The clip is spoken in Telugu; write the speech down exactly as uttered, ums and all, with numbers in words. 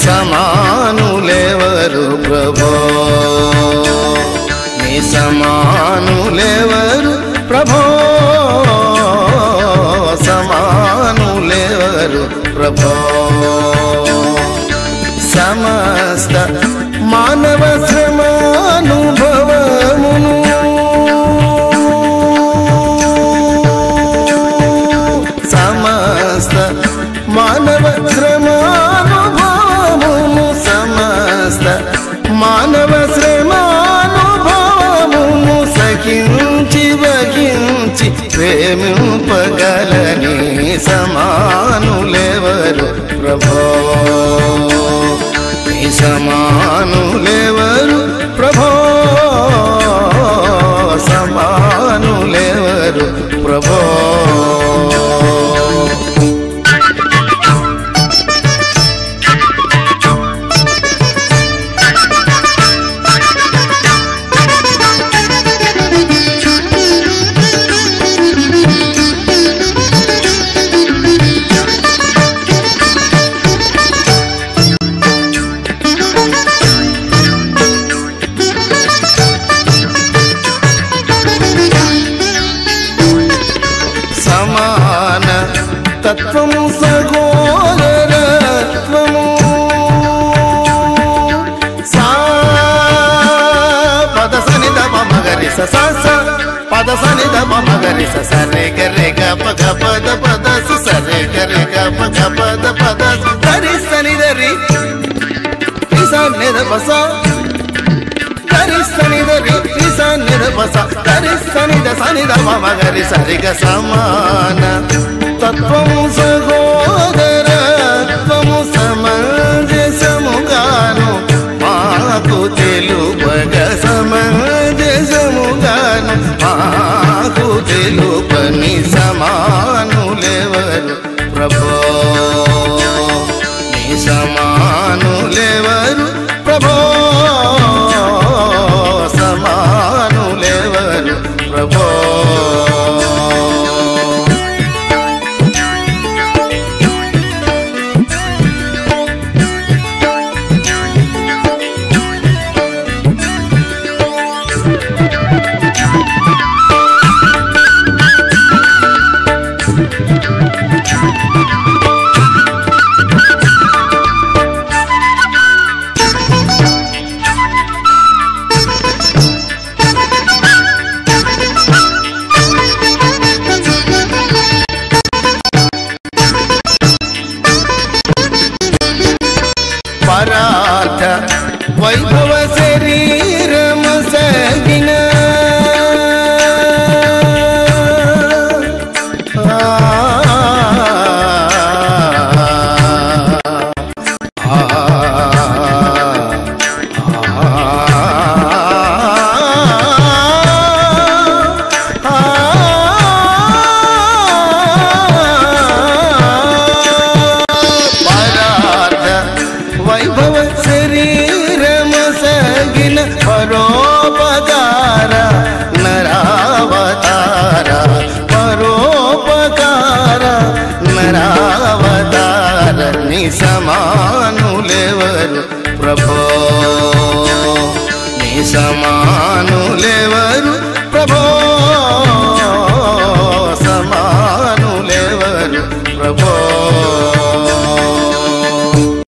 సమానులెవరు ప్రభో, నీ సమానులెవరు ప్రభో, సమానులెవరు ప్రభో. సమస్త మానవ శ్రమానుభవమును సమస్త మానవ శ్రమానుభవమును సమస్త మానవ శ్రమానుభవమును సహించి వహించి ప్రేమింపగలని సమానులెవరు ప్రభో, నీ సమానులెవరు ప్రభో, సమానులెవరు ప్రభో. తత్వము సహోదరత్వము సా పద సని దమ మగరి స స పద సని దమ మగరి స సరే గరే గ పగ పద పద సు సరే గరే గ పగ పద పద సరి సని దరి నిసా నిద పస గరి సని దరి నిసా నిద పస గరి సని ద సని దమ మగరి సరి గ సమాన తత్వము సహోదరత్వము సమంజసముగాను మాకు తెలుపగ సమంజసముగాను మాకు తెలుపని సమానులెవరు ప్రభో, నీ సమానులెవరు ప్రభో, సమానులెవరు ప్రభో. పరార్థ వైభవ శరీరమ సగిన వైభవ శరీరమ సగిన పరోపకార నరావతార పరోపకార నరావతార నీ సమానులెవరు ప్రభో, నీ సమానులెవరు